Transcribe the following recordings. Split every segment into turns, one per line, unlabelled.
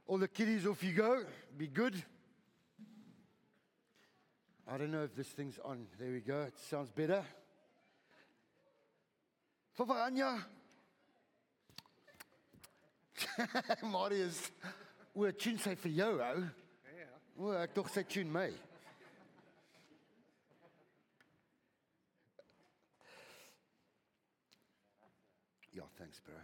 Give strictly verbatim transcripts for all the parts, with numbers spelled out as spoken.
All the kiddies, off you go. Be good. I don't know if this thing's on. There we go. It sounds better. Fafanya. Marius. O, tune sy vir jou, ou. Ja. O, ek dog sy tune my. Ja, thanks, bro.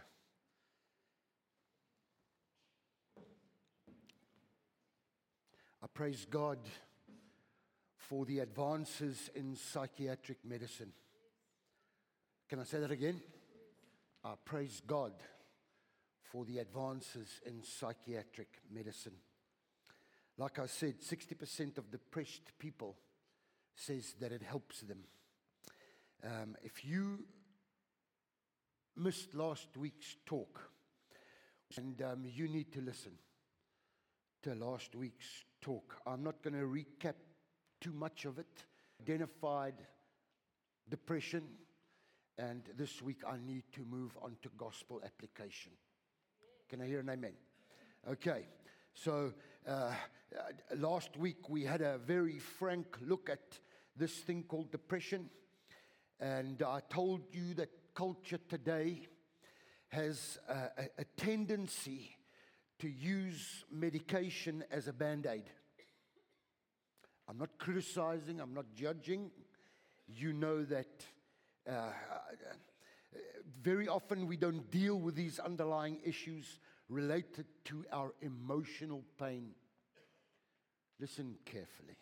I praise God for the advances in psychiatric medicine. Can I say that again? I praise God for the advances in psychiatric medicine. Like I said, sixty percent of depressed people says that it helps them. Um, if you missed last week's talk, and um, you need to listen to last week's talk. I'm not going to recap too much of it. Identified depression, and this week I need to move on to gospel application. Can I hear an amen? Okay, so uh, last week we had a very frank look at this thing called depression, and I told you that culture today has a, a, a tendency to use medication as a band-aid. I'm not criticizing, I'm not judging. You know that uh, very often we don't deal with these underlying issues related to our emotional pain. Listen carefully.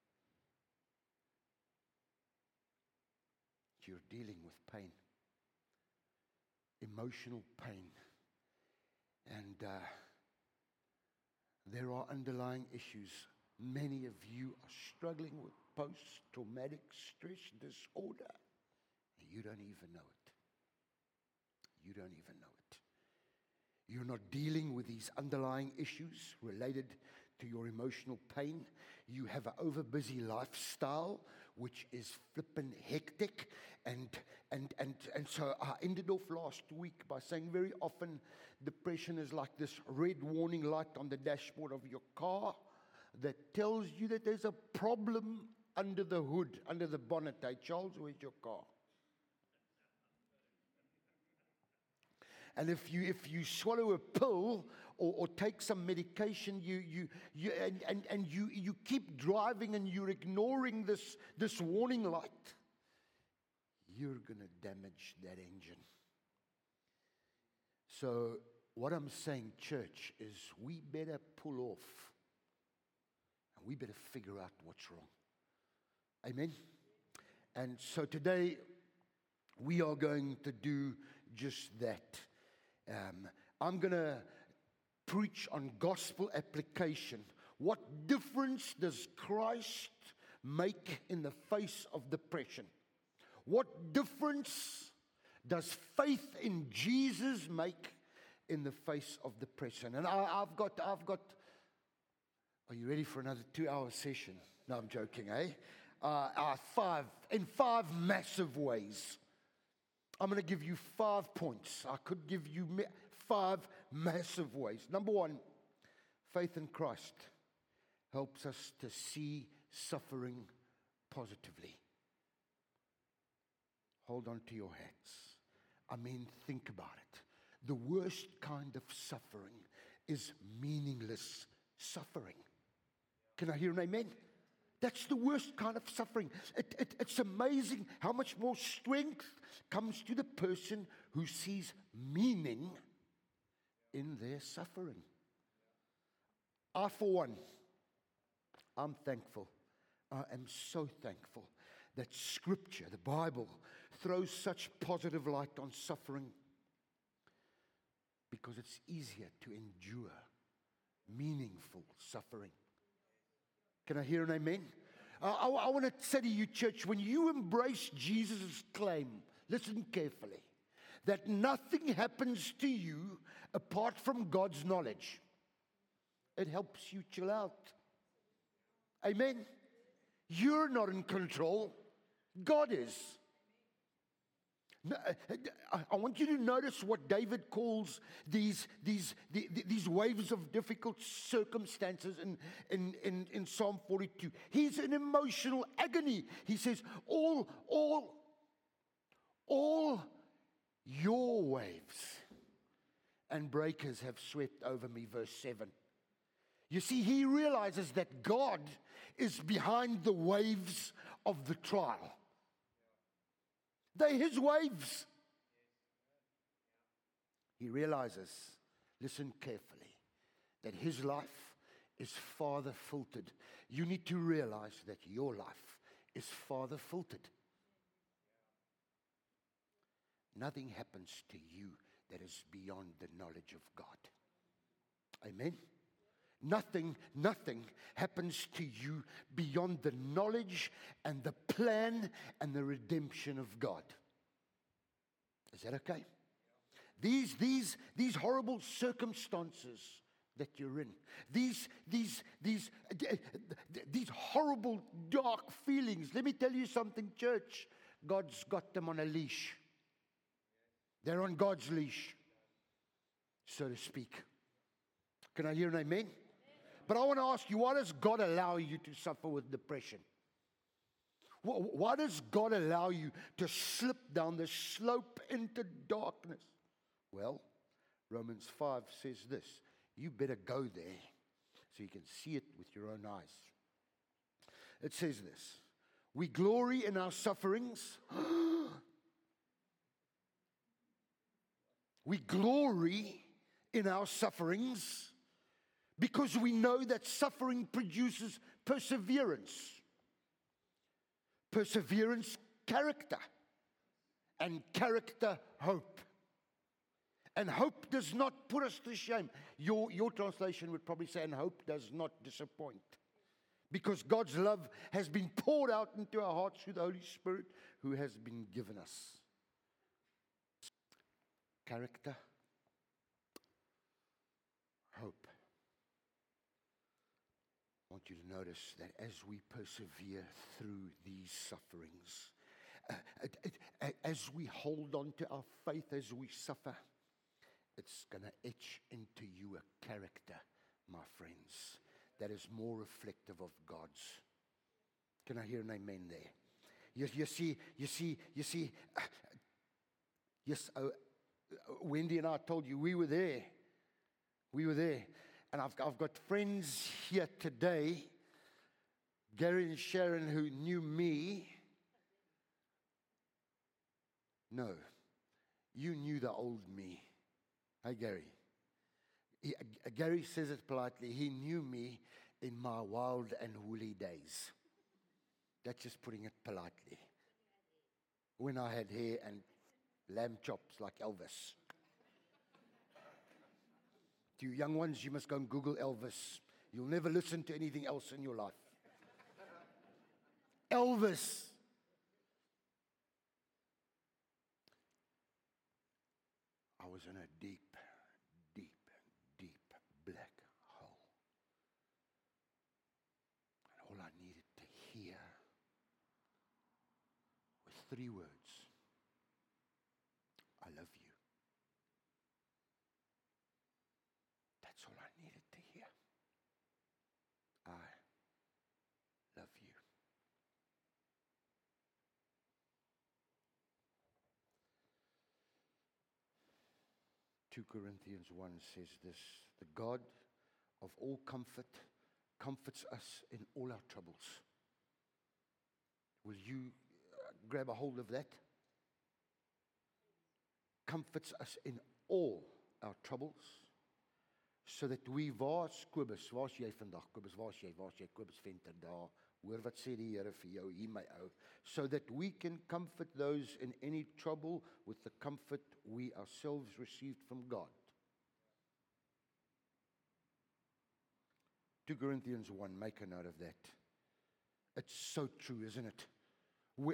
You're dealing with pain, emotional pain, and uh, there are underlying issues. Many of you are struggling with post-traumatic stress disorder, and you don't even know it. You don't even know it. You're not dealing with these underlying issues related to your emotional pain. You have an overbusy lifestyle, which is flippin' hectic. And, and, and, and so I ended off last week by saying very often depression is like this red warning light on the dashboard of your car that tells you that there's a problem under the hood, under the bonnet. Hey, Charles, where's your car? And if you if you swallow a pill or, or take some medication, you you you and, and, and you you keep driving and you're ignoring this this warning light, you're gonna damage that engine. So what I'm saying, church, is we better pull off and we better figure out what's wrong. Amen. And so today we are going to do just that. Um, I'm going to preach on gospel application. What difference does Christ make in the face of depression? What difference does faith in Jesus make in the face of depression? And I, I've got, I've got. Are you ready for another two-hour session? No, I'm joking, eh? Uh, uh, five in five massive ways. I'm going to give you five points. I could give you five massive ways. Number one, faith in Christ helps us to see suffering positively. Hold on to your hats. I mean, think about it. The worst kind of suffering is meaningless suffering. Can I hear an amen? That's the worst kind of suffering. It, it, it's amazing how much more strength comes to the person who sees meaning in their suffering. I, for one, I'm thankful. I am so thankful that Scripture, the Bible, throws such positive light on suffering because it's easier to endure meaningful suffering. Can I hear an amen? Uh, I, I want to say to you, church, when you embrace Jesus' claim, listen carefully, that nothing happens to you apart from God's knowledge, it helps you chill out. Amen? You're not in control. God is. No, I I want you to notice what David calls these, these, the- the- these waves of difficult circumstances in, in, in, in Psalm forty-two. He's in emotional agony. He says, all, all, all your waves and breakers have swept over me, verse seven. You see, he realizes that God is behind the waves of the trial. They're his waves. He realizes, listen carefully, that his life is Father filtered. You need to realize that your life is Father filtered. Nothing happens to you that is beyond the knowledge of God. Amen? Nothing, nothing happens to you beyond the knowledge and the plan and the redemption of God. Is that okay? These, these, these horrible circumstances that you're in, these, these, these, these horrible, dark feelings. Let me tell you something, church. God's got them on a leash. They're on God's leash, so to speak. Can I hear an amen? But I want to ask you, why does God allow you to suffer with depression? Why does God allow you to slip down the slope into darkness? Well, Romans five says this. You better go there so you can see it with your own eyes. It says this. We glory in our sufferings. We glory in our sufferings because we know that suffering produces perseverance. Perseverance, character. And character, hope. And hope does not put us to shame. Your, your translation would probably say, and hope does not disappoint. Because God's love has been poured out into our hearts through the Holy Spirit who has been given us. Character, hope. I want you to notice that as we persevere through these sufferings, uh, uh, uh, as we hold on to our faith, as we suffer, it's going to etch into you a character, my friends, that is more reflective of God's. Can I hear an amen there? You, you see, you see, you see, uh, yes, uh, Wendy and I told you we were there. We were there. And I've, I've got friends here today, Gary and Sharon, who knew me. No, you knew the old me. Hi, Gary. He, uh, Gary says it politely. He knew me in my wild and woolly days. That's just putting it politely. When I had hair and lamb chops like Elvis. To you young ones, you must go and Google Elvis. You'll never listen to anything else in your life. Elvis. I was in a deep, deep, deep black hole. And all I needed to hear was three words. I love you. That's all I needed to hear. I love you. Second Corinthians one says this, the God of all comfort comforts us in all our troubles. Will you uh, grab a hold of that? Comforts us in all our troubles, so that we, waar's Kobus, waar's jy vandag, Kobus, waar's jy, waar's jy, Kobus Venter daar, hoor wat sê die Here vir jou, hier my ou, so that we can comfort those in any trouble with the comfort we ourselves received from God. Second Corinthians one, make a note of that. It's so true, isn't it? Where,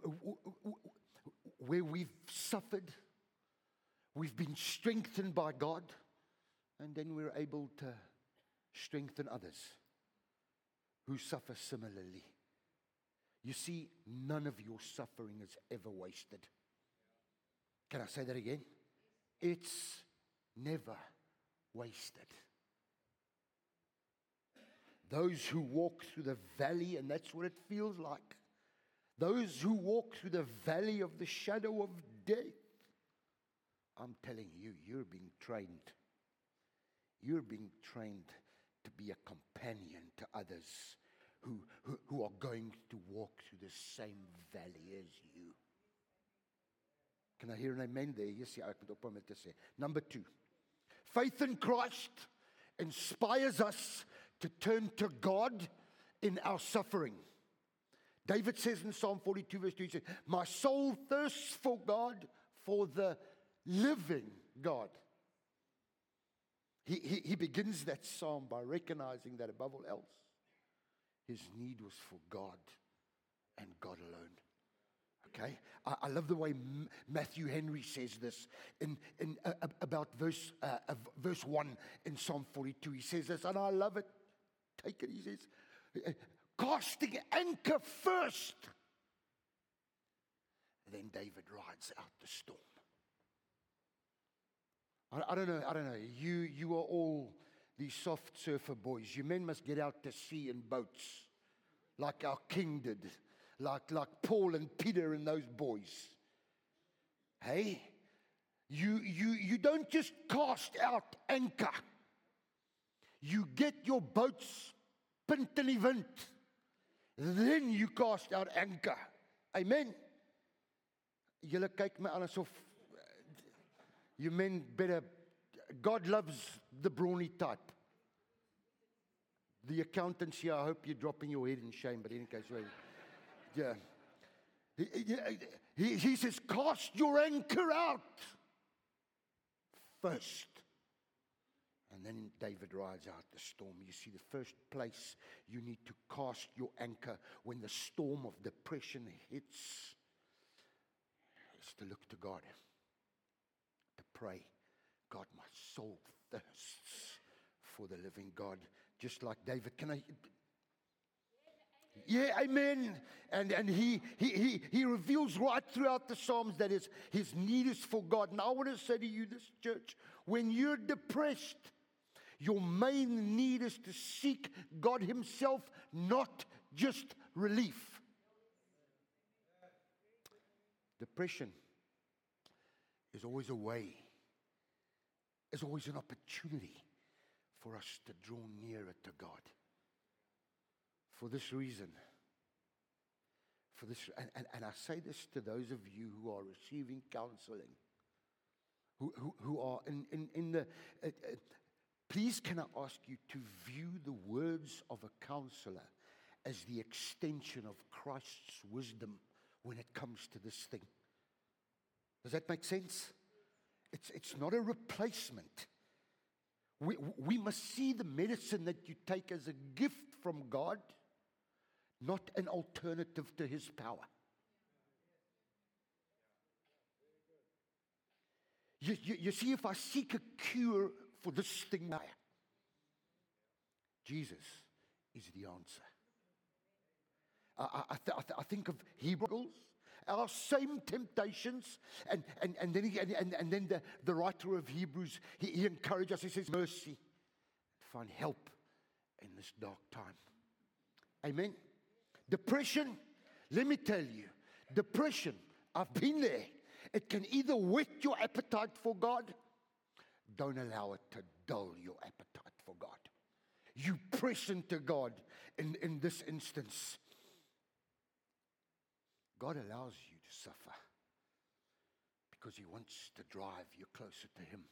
where we've suffered, we've been strengthened by God, and then we're able to strengthen others who suffer similarly. You see, none of your suffering is ever wasted. Can I say that again? It's never wasted. Those who walk through the valley, and that's what it feels like. Those who walk through the valley of the shadow of death, I'm telling you, you're being trained. You're being trained to be a companion to others who, who, who are going to walk through the same valley as you. Can I hear an amen there? Yes, ja, ek moet op om dit te sê. Number two, faith in Christ inspires us to turn to God in our suffering. David says in Psalm forty-two verse two, he says, my soul thirsts for God, for the living God. He, he, he begins that psalm by recognizing that above all else, his need was for God and God alone. Okay, I, I love the way M- Matthew Henry says this in, in uh, about verse uh, uh, verse one in Psalm forty-two. He says this, and I love it. Take it. He says, uh, casting anchor first. Then David rides out the storm. I, I don't know. I don't know. You you are all these soft surfer boys. You men must get out to sea in boats, like our king did. Like, like Paul and Peter and those boys. Hey, you, you, you don't just cast out anchor. You get your boats pint in die wind. Then you cast out anchor. Amen. Julle kyk my aan asof you men better, God loves the brawny type. The accountants here, I hope you're dropping your head in shame, but in any case, right. Yeah. He, he, he says, cast your anchor out first. And then David rides out the storm. You see, the first place you need to cast your anchor when the storm of depression hits is to look to God, to pray. God, my soul thirsts for the living God. Just like David. Can I... Yeah, amen. And and he, he he he reveals right throughout the Psalms that his, his need is for God. And I want to say to you, this church, when you're depressed, your main need is to seek God himself, not just relief. Depression is always a way, is always an opportunity for us to draw nearer to God. For this reason, for this, and, and, and I say this to those of you who are receiving counseling, who, who, who are in, in, in the, uh, uh, please can I ask you to view the words of a counselor as the extension of Christ's wisdom when it comes to this thing. Does that make sense? It's, it's not a replacement. We, we must see the medicine that you take as a gift from God, not an alternative to his power. You, you, you see, if I seek a cure for this thing, Jesus is the answer. I, I, I, th- I, th- I think of Hebrews, our same temptations, and, and, and then, he, and, and, and then the, the writer of Hebrews, he, he encourages us, he says, mercy, find help in this dark time. Amen. Depression, let me tell you, depression, I've been there. It can either whet your appetite for God. Don't allow it to dull your appetite for God. You press into God in, in this instance. God allows you to suffer because he wants to drive you closer to him.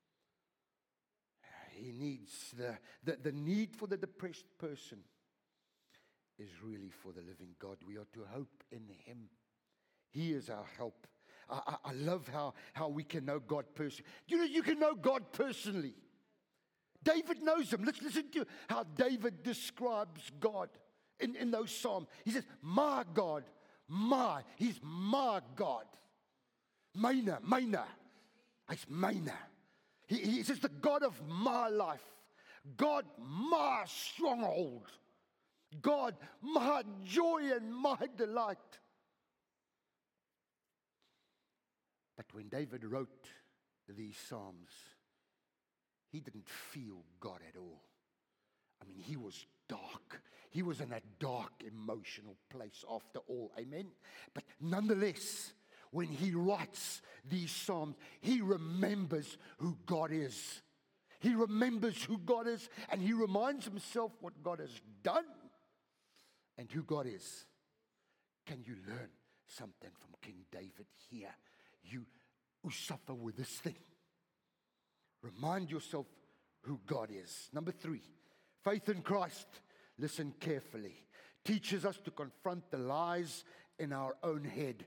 He needs the, the, the need for the depressed person is really for the living God. We are to hope in him. He is our help. I, I, I love how, how we can know God personally. You know, you can know God personally. David knows him. Let's listen to how David describes God in, in those Psalms. He says, my God, my, he's my God. Myne, myne. He's myne. He, he says, the God of my life. God, my stronghold. God, my joy and my delight. But when David wrote these Psalms, he didn't feel God at all. I mean, he was dark. He was in a dark emotional place after all. Amen? But nonetheless, when he writes these Psalms, he remembers who God is. He remembers who God is, and he reminds himself what God has done and who God is. Can you learn something from King David here? You who suffer with this thing. Remind yourself who God is. Number three, faith in Christ, listen carefully, teaches us to confront the lies in our own head.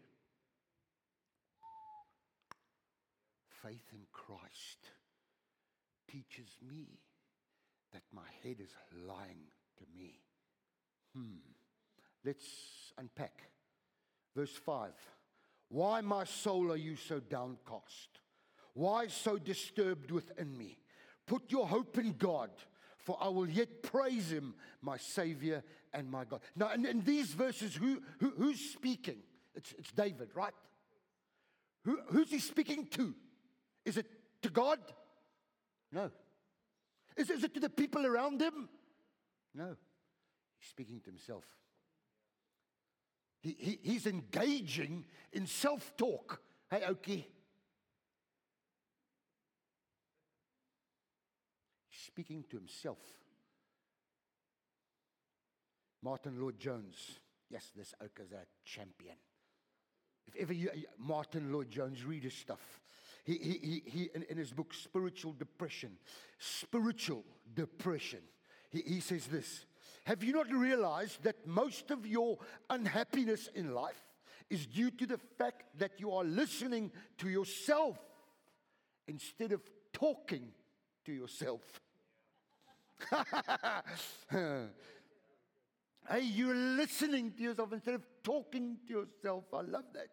Faith in Christ teaches me that my head is lying to me. Hmm. Let's unpack. Verse five. Why, my soul, are you so downcast? Why so disturbed within me? Put your hope in God, for I will yet praise him, my Savior and my God. Now, in, in these verses, who, who who's speaking? It's, it's David, right? Who, who's he speaking to? Is it to God? No. Is, is it to the people around him? No. He's speaking to himself. He, he, he's engaging in self-talk. Hey, Oki. He's speaking to himself. Martin Lloyd-Jones. Yes, this Oak is a champion. If ever you, Martin Lloyd-Jones, read his stuff. He, he, he, he in, in his book, Spiritual Depression, Spiritual Depression, he, he says this: have you not realized that most of your unhappiness in life is due to the fact that you are listening to yourself instead of talking to yourself? Hey, you're listening to yourself instead of talking to yourself. I love that.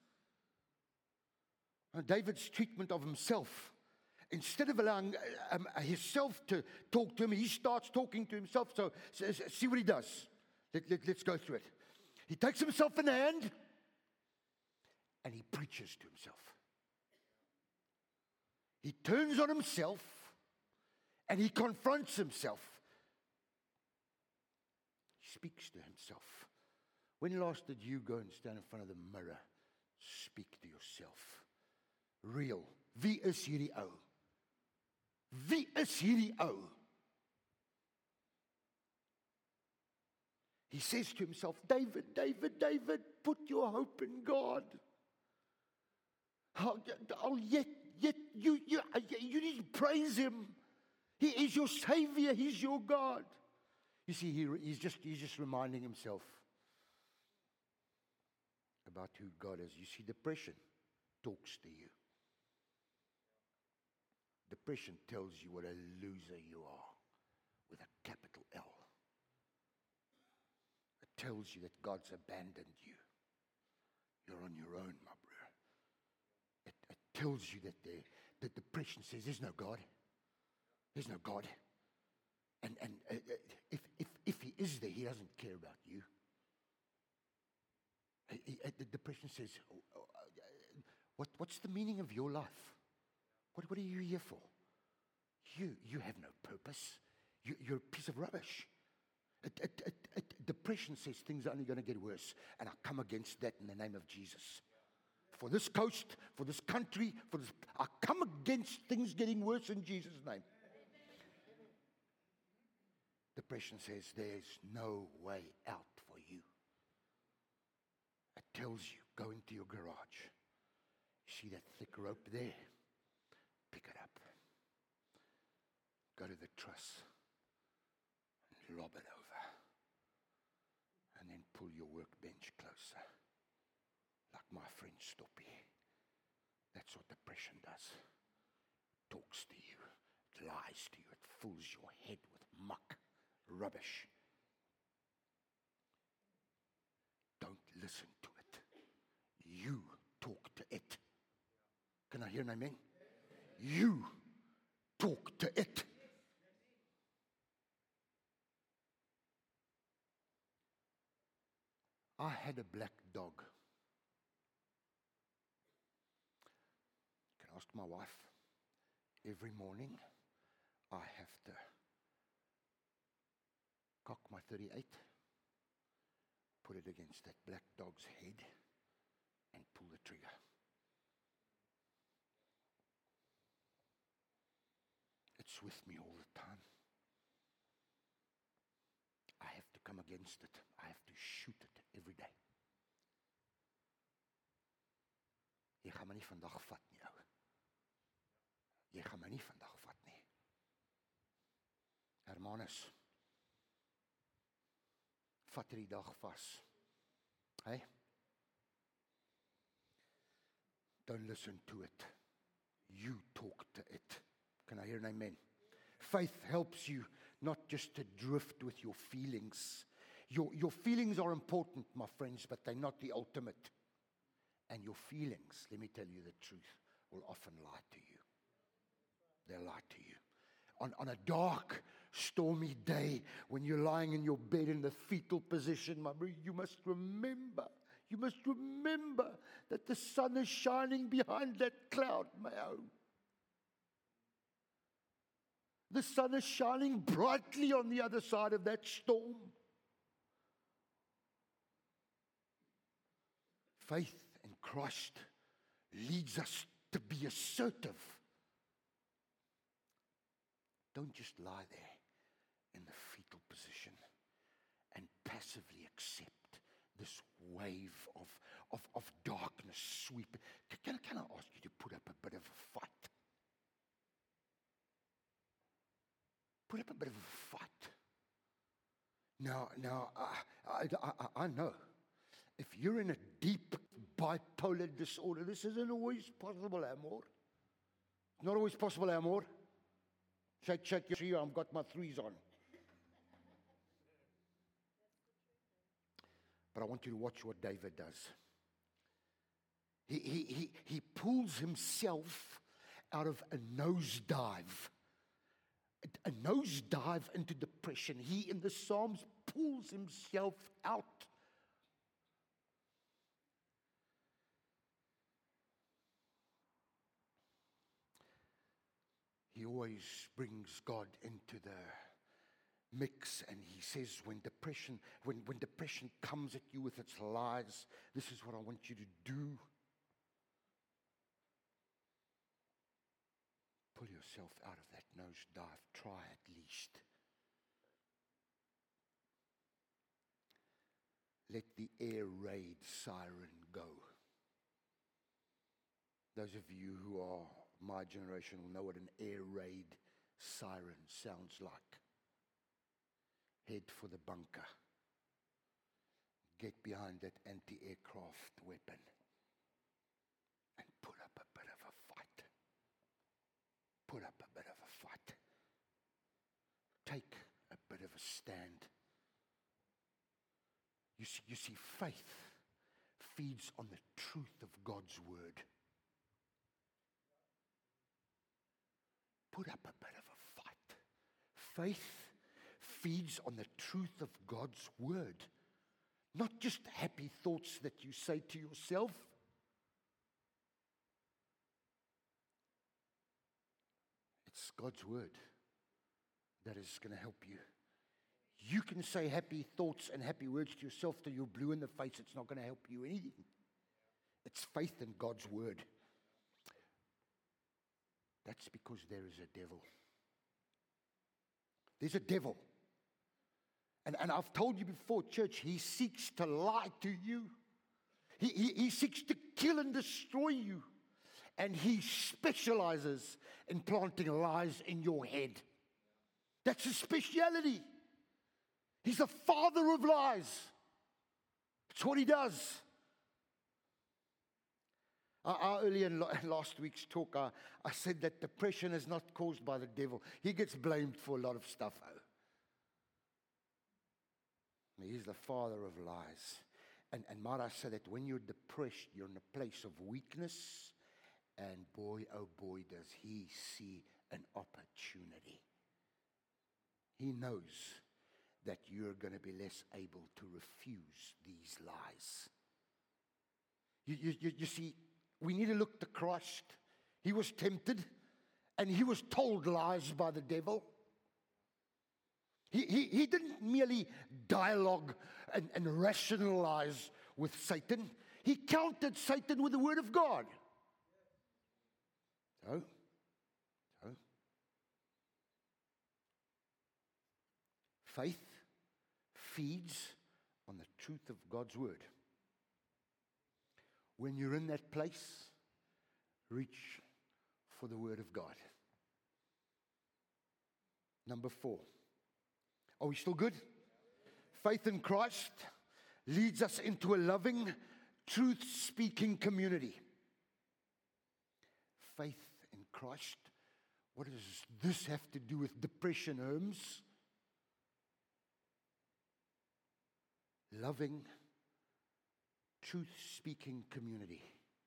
David's treatment of himself, instead of allowing um, himself to talk to him, he starts talking to himself. So, so see what he does. Let, let, let's go through it. He takes himself in hand and he preaches to himself. He turns on himself and he confronts himself. He speaks to himself. When last did you go and stand in front of the mirror, speak to yourself? Real. Wie is hierdie ou? Wie is hierdie ou? He says to himself, David, David, David, put your hope in God. Oh, oh yet, yet you, you, you need to praise him. He is your Savior. He's your God. You see, he, he's just he's just reminding himself about who God is. You see, depression talks to you. Depression tells you what a loser you are with a capital L. It tells you that God's abandoned you. You're on your own, my brother. It, it tells you that the, the depression says there's no God. There's no God. And, and uh, if, if, if he is there, he doesn't care about you. He, he, the depression says, oh, oh, uh, what, what's the meaning of your life? What, what are you here for? You, you have no purpose. You, you're a piece of rubbish. It, it, it, it, depression says things are only going to get worse. And I come against that in the name of Jesus. For this coast, for this country, for this, I come against things getting worse in Jesus' name. Depression says there's no way out for you. It tells you, go into your garage. See that thick rope there? Pick it up. Go to the truss and lob it over. And then pull your workbench closer. Like my friend Stoppie. That's what depression does. It talks to you. It lies to you. It fills your head with muck, rubbish. Don't listen to it. You talk to it. Can I hear an amen? You talk to it. I had a black dog. ask my wife, every morning I have to cock my thirty-eight, put it against that black dog's head, and pull the trigger. It's with me all the time. I have to come against it. I have to shoot it every day. Jy gaan my nie vandag vat nie, ou. Jy gaan my nie vandag vat nie. Hermanus, vat hierdie dag vas. Hey? Don't listen to it. You talk to it. Can I hear an amen? Faith helps you not just to drift with your feelings. Your, your feelings are important, my friends, but they're not the ultimate. And your feelings, let me tell you the truth, will often lie to you. They'll lie to you. On, on a dark, stormy day, when you're lying in your bed in the fetal position, my brother, you must remember, you must remember that the sun is shining behind that cloud, my own. The sun is shining brightly on the other side of that storm. Faith in Christ leads us to be assertive. Don't just lie there in the fetal position and passively accept this wave of, of, of darkness sweeping. Can, can I ask you to put up a bit of a fight? Put up a bit of a fight. Now, now I, I, I, I know if you're in a deep bipolar disorder, this isn't always possible, Amor. It's not always possible, Amor. Shake, shake your tree. I've got my threes on. But I want you to watch what David does. He, he, he, he pulls himself out of a nosedive. A nosedive into depression. He, in the Psalms, pulls himself out. He always brings God into the mix, and he says, when depression, when, when depression comes at you with its lies, this is what I want you to do. Pull yourself out of that nosedive. Try at least. Let the air raid siren go. Those of you who are my generation will know what an air raid siren sounds like. Head for the bunker. Get behind that anti-aircraft weapon and put up a bit of a fight. Put up a bit of a fight. Take a bit of a stand. You see, you see, faith feeds on the truth of God's word. Put up a bit of a fight. Faith feeds on the truth of God's word. Not just happy thoughts that you say to yourself. It's God's word that is going to help you. You can say happy thoughts and happy words to yourself till you're blue in the face. It's not going to help you anything. It's faith in God's word. That's because there is a devil. There's a devil. And, and I've told you before, church, he seeks to lie to you. He, he, he seeks to kill and destroy you. And he specializes in planting lies in your head. That's his speciality. He's the father of lies. That's what he does. Uh, earlier in last week's talk, uh, I said that depression is not caused by the devil. He gets blamed for a lot of stuff. He's the father of lies. And, and might I say that when you're depressed, you're in a place of weakness. And boy, oh boy, does he see an opportunity. He knows that you're going to be less able to refuse these lies. You, you, you, you see, we need to look to Christ. He was tempted, and he was told lies by the devil. He, he, he didn't merely dialogue and, and rationalize with Satan. He countered Satan with the word of God. So, so, faith feeds on the truth of God's word. When you're in that place, reach for the word of God. Number four. Are we still good? Faith in Christ leads us into a loving, truth-speaking community. Faith in Christ. What does this have to do with depression, Holmes? Loving, truth-speaking community.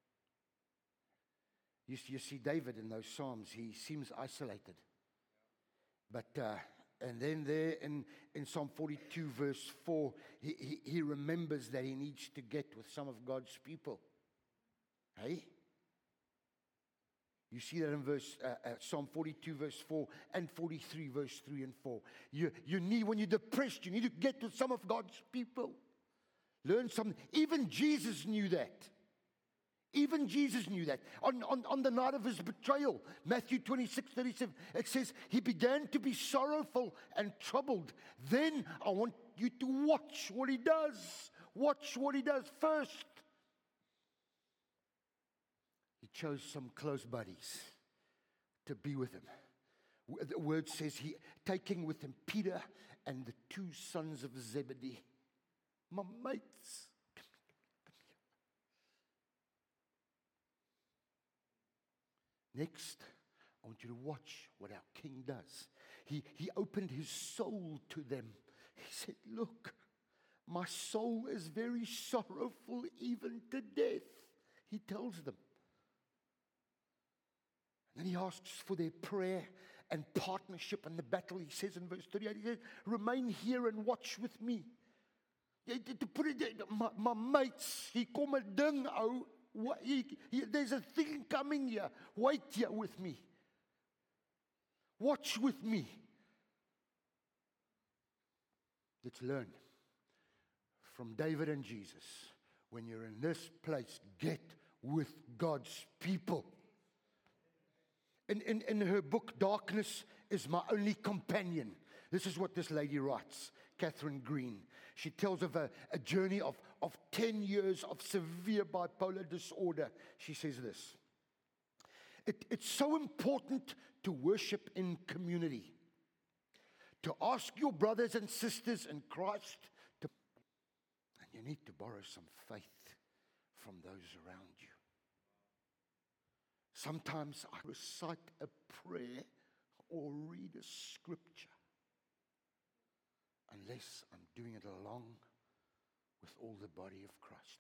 You see, you see David in those Psalms, he seems isolated. But, uh, and then there in, in Psalm forty-two, verse four, he, he, he remembers that he needs to get with some of God's people. Hey? You see that in verse uh, uh, Psalm forty-two, verse four, and forty-three, verse three and four. You, you need, when you're depressed, you need to get with some of God's people. Learn something. Even Jesus knew that. Even Jesus knew that. On, on, on the night of his betrayal, Matthew twenty-six, thirty-seven, it says, he began to be sorrowful and troubled. Then I want you to watch what he does. Watch what he does first. He chose some close buddies to be with him. The word says he, taking with him Peter and the two sons of Zebedee. My mates. Next, I want you to watch what our King does. He, he opened his soul to them. He said, look, my soul is very sorrowful even to death. He tells them. And then he asks for their prayer and partnership in the battle. He says in verse thirty-eight, he says, remain here and watch with me. To put it, my, my mates, he kom 'n ding ou. He, he, there's a thing coming here. Wait here with me. Watch with me. Let's learn from David and Jesus. When you're in this place, get with God's people. In, in, in her book, Darkness is My Only Companion. This is what this lady writes, Catherine Green. She tells of a, a journey of, of ten years of severe bipolar disorder. She says this. It, it's so important to worship in community. To ask your brothers and sisters in Christ to... And you need to borrow some faith from those around you. Sometimes I recite a prayer or read a scripture. Unless I'm doing it along with all the body of Christ.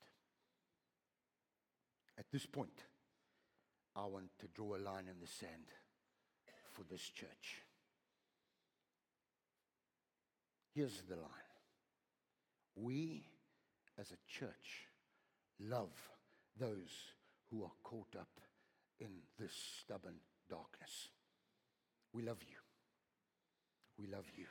At this point, I want to draw a line in the sand for this church. Here's the line. We, as a church, love those who are caught up in this stubborn darkness. We love you. We love you.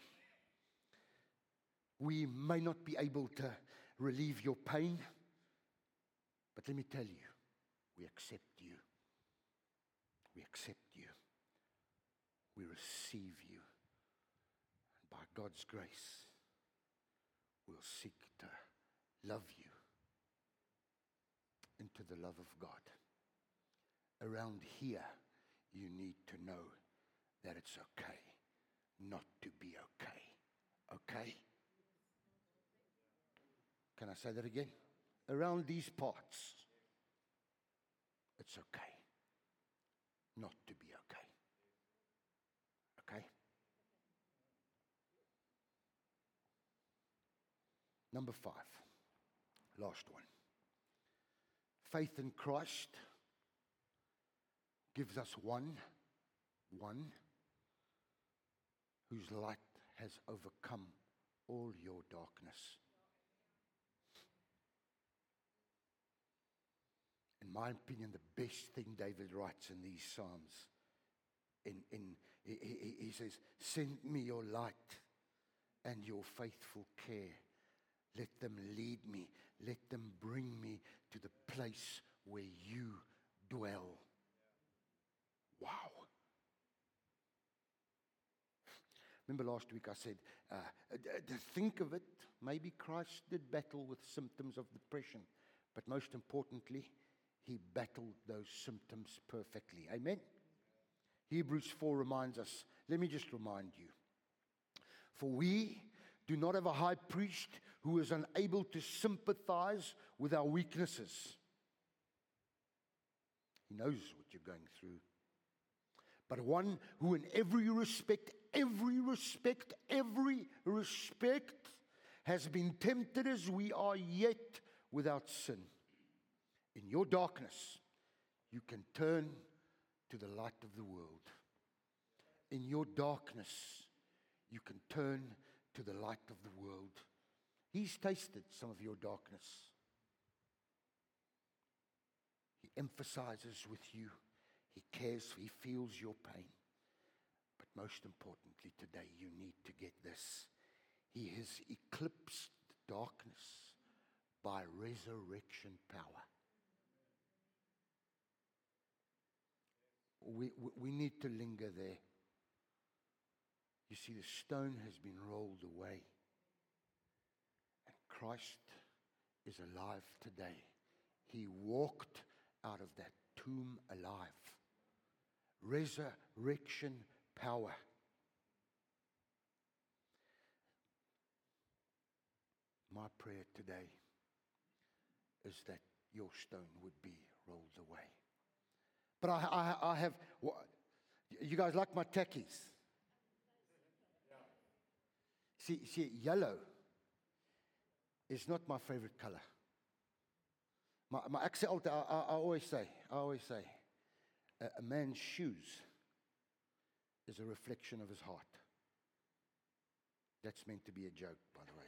We may not be able to relieve your pain, but let me tell you, we accept you. We accept you. We receive you. And by God's grace, we'll seek to love you into the love of God. Around here, you need to know that it's okay not to be okay. Okay? Can I say that again? Around these parts, it's okay not to be okay. Okay? Number five, last one. Faith in Christ gives us one, one whose light has overcome all your darkness. in my opinion, the best thing David writes in these Psalms, in, in, he, he, he says, send me your light and your faithful care. Let them lead me. Let them bring me to the place where you dwell. Wow. Remember last week I said, uh, to think of it, maybe Christ did battle with symptoms of depression, but most importantly, he battled those symptoms perfectly. Amen? Hebrews four reminds us, let me just remind you, for we do not have a high priest who is unable to sympathize with our weaknesses. He knows what you're going through. But one who in every respect, every respect, every respect has been tempted as we are, yet without sin. In your darkness, you can turn to the light of the world. In your darkness, you can turn to the light of the world. He's tasted some of your darkness. He emphasizes with you. He cares, he feels your pain. But most importantly today, you need to get this. He has eclipsed darkness by resurrection power. We, we, we need to linger there. You see, the stone has been rolled away. And Christ is alive today. He walked out of that tomb alive. Resurrection power. My prayer today is that your stone would be rolled away. But I, I, I have, you guys like my tackies? See, see, yellow is not my favorite color. My, my accent, I, I, I always say, I always say, a, a man's shoes is a reflection of his heart. That's meant to be a joke, by the way.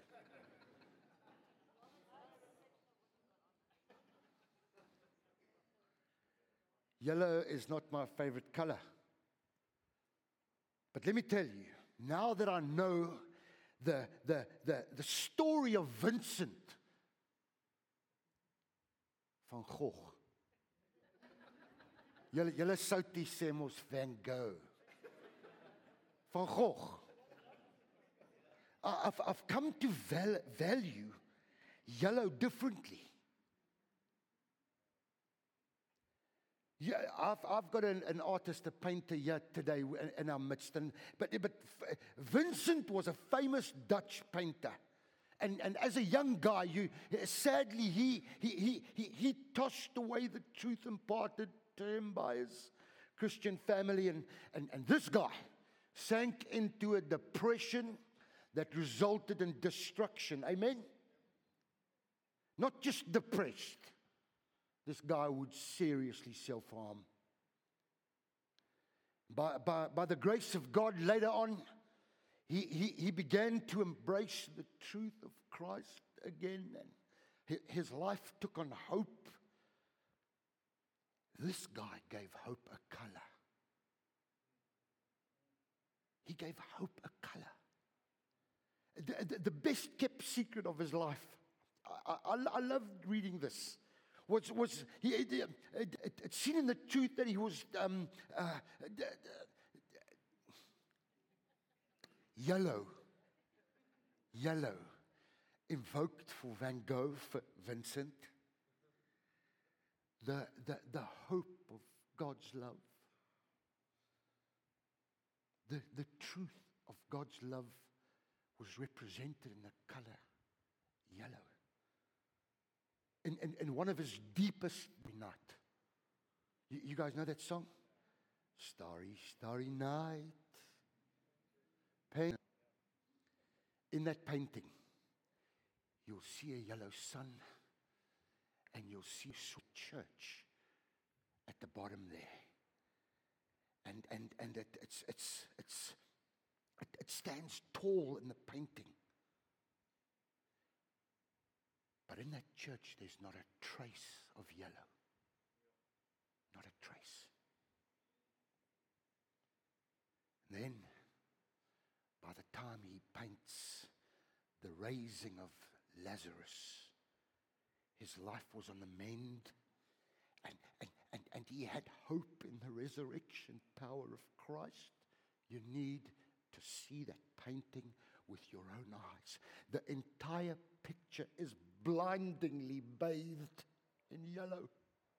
Yellow is not my favorite color. But let me tell you, now that I know the, the, the, the story of Vincent van Gogh. Julle, julle soutie sê mos Van Gogh. Van Gogh. I've, I've come to val, value yellow differently. Yeah, I've, I've got an, an artist, a painter here today in, in our midst. And, but, but Vincent was a famous Dutch painter. And, and as a young guy, you, sadly, he, he, he, he, he tossed away the truth imparted to him by his Christian family. And, and, and this guy sank into a depression that resulted in destruction. Amen? Not just depressed. This guy would seriously self-harm. By, by, by the grace of God, later on, he, he, he began to embrace the truth of Christ again. And his life took on hope. This guy gave hope a color. He gave hope a color. The, the, the best kept secret of his life. I, I, I loved reading this. Was, was he, it, it, it, it's seen in the truth that he was um, uh, d- d- yellow, yellow, invoked for Van Gogh, for Vincent, the, the, the hope of God's love, the, the truth of God's love was represented in the color yellow. In, in, in one of his deepest night. You, you guys know that song? Starry, starry night. Pain. In that painting, you'll see a yellow sun and you'll see a church at the bottom there. And, and, and it, it's, it's, it's, it, it stands tall in the painting. But in that church, there's not a trace of yellow. not a trace. And then, by the time he paints the raising of Lazarus, his life was on the mend, and, and, and, and he had hope in the resurrection power of Christ. You need to see that painting with your own eyes. The entire picture is blindingly bathed in yellow.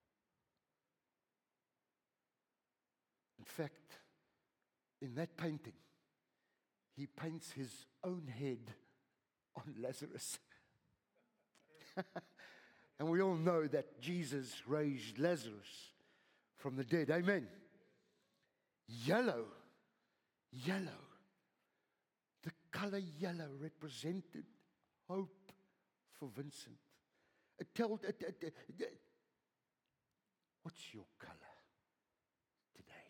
In fact, in that painting, he paints his own head on Lazarus. And we all know that Jesus raised Lazarus from the dead. Amen. Yellow, yellow. The color yellow represented hope for Vincent. It told, it, it, it, it, what's your color today?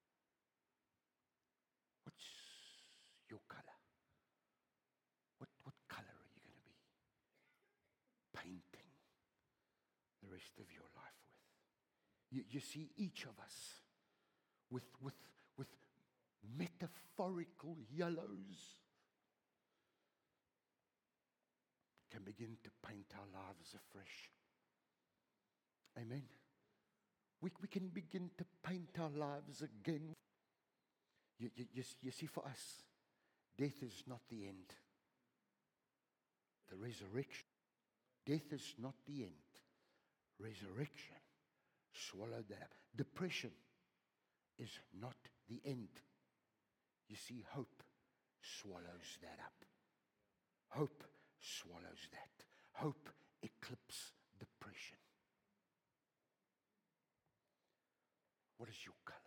What's your color? What, what color are you going to be painting the rest of your life with? You, you see, each of us with, with, with metaphorical yellows can begin to paint our lives afresh. Amen. We, we can begin to paint our lives again. You, you, you, you see, for us, death is not the end. The resurrection. Death is not the end. Resurrection swallowed that up. Depression is not the end. You see, hope swallows that up. Hope swallows that. Hope eclipses depression. What is your color?